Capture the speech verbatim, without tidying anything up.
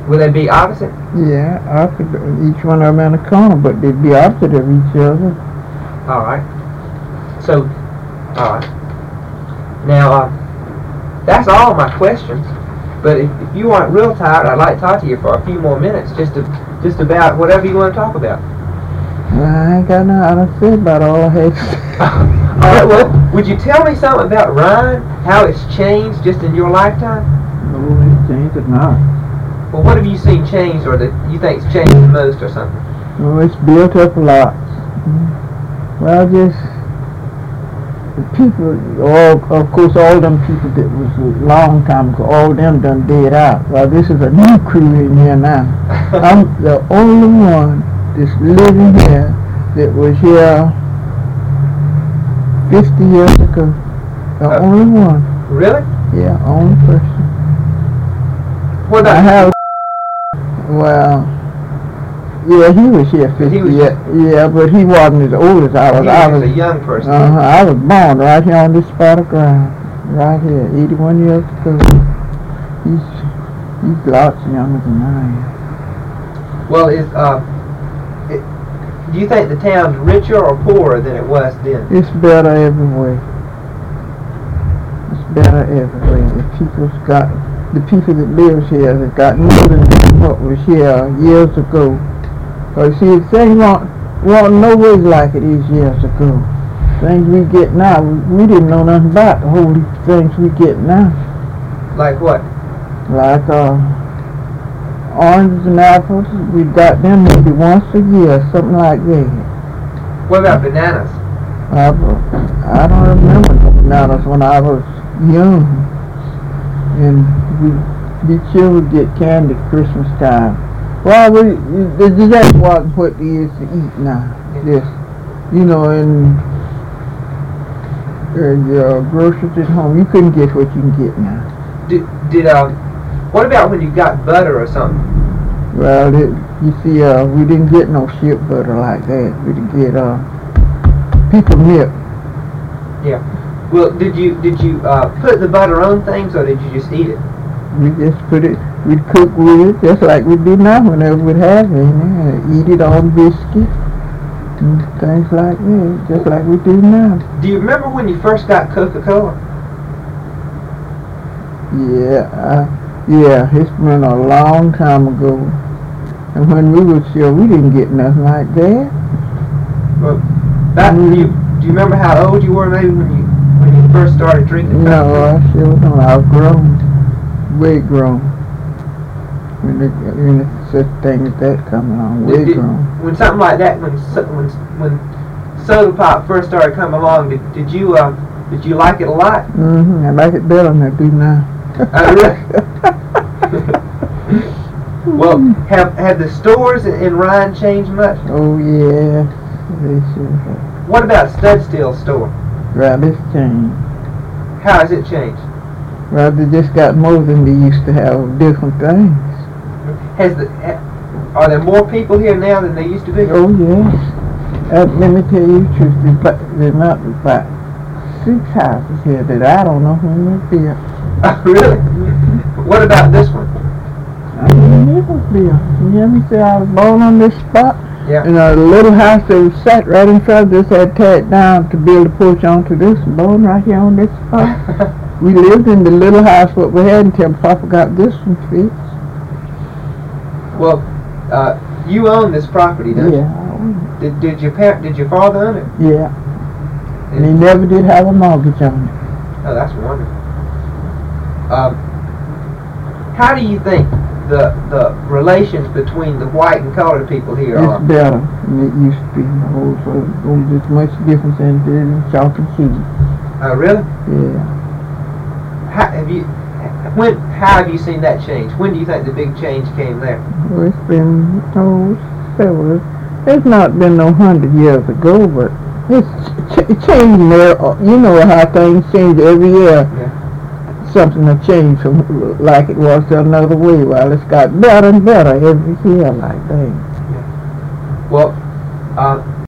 Will they be opposite? Yeah, opposite, each one of them in a corner, but they'd be opposite of each other. All right. So, all right. Now, uh, that's all my questions. But if, if you aren't real tired, I'd like to talk to you for a few more minutes, just to, just about whatever you want to talk about. Well, I ain't got nothing to say about all I had to say. All right. Well, would you tell me something about Ryan? How it's changed just in your lifetime? No, it's changed it not. Well, what have you seen change, or that you think's changed the most, or something? Well, it's built up a lot. Well, just the people, all, of course, all them people that was a long time ago, all them done dead out. Well, this is a new crew in here now. I'm the only one that's living here that was here fifty years ago. The Uh, only one. Really? Yeah, only person. What I about have, well, yeah, he was here fifty He was years. Yeah, but he wasn't as old as I was. he I was was a young person? Uh-huh. I was born right here on this spot of ground, right here, eighty-one years ago. He's he's lots younger than I am. Well, is uh, it, do you think the town's richer or poorer than it was then? It's better every way. It's better every way. The people's got, the people that lives here, that got more than what was here years ago. Cause see, the thing won't, won't no ways like it is years ago. Things we get now, we, we didn't know nothing about the whole things we get now. Like what? Like uh, oranges and apples, we got them maybe once a year, something like that. What about bananas? I, I don't remember no bananas when I was young. And we, the children get candy Christmas time. Well, we, that wasn't what they used to eat now. Yes. You know, in uh, your groceries at home, you couldn't get what you can get now. Did, did um, what about when you got butter or something? Well, it, you see, uh, we didn't get no ship butter like that. We didn't get uh, people milk. Yeah. Well, did you did you uh, put the butter on things, or did you just eat it? We just put it, we'd cook with it just like we do now whenever we'd have it, and eat it on biscuit and things like that, just like we do now. Do you remember when you first got Coca-Cola? Yeah, uh, yeah, it's been a long time ago. And when we was here, we didn't get nothing like that. Well, back when you, do you remember how old you were maybe when you when you first started drinking No, Coca-Cola? I sure don't. I was grown, way grown. When, it, when it's such thing as that come along, way Did- did- grown. When something like that, when so- when when soda pop first started coming along, did, did you uh, did you like it a lot? Mm-hmm. I like it better than I do now. Uh, really? Well, have have the stores in, in Ryan changed much? Oh yeah, they sure have. What about Stud Steel store? Right, it's changed. How has it changed? Well, they just got more than they used to have of different things. Has the ha- are there more people here now than they used to be? Oh yes. Uh, let me tell you the truth. There's about, there's not about six houses here that I don't know who live there. Oh, really? What about this one? I didn't live there. You hear me say I was born on this spot? Yeah. And a little house that was sat right in front of this had teared down to build a porch onto this, born right here on this spot. We lived in the little house what we had until Papa got this one fixed. Well, uh, you own this property, don't Yeah, you? I own Did did your parent did your father own it? it. Yeah. And he never did have a mortgage on it. Oh, that's wonderful. Um, how do you think the the relations between the white and colored people here It's are? better than it used to be. Oh, so there's as much difference in it in chalk and cheese. Oh, really? Yeah. How have you? When? How have you seen that change? When do you think the big change came there? Well, it's been, oh, several. It's not been no hundred years ago, but it's ch- changing there. You know how things change every year. Yeah. Something will change from like it was to another way. Well, it's got better and better every year like that. Well, uh,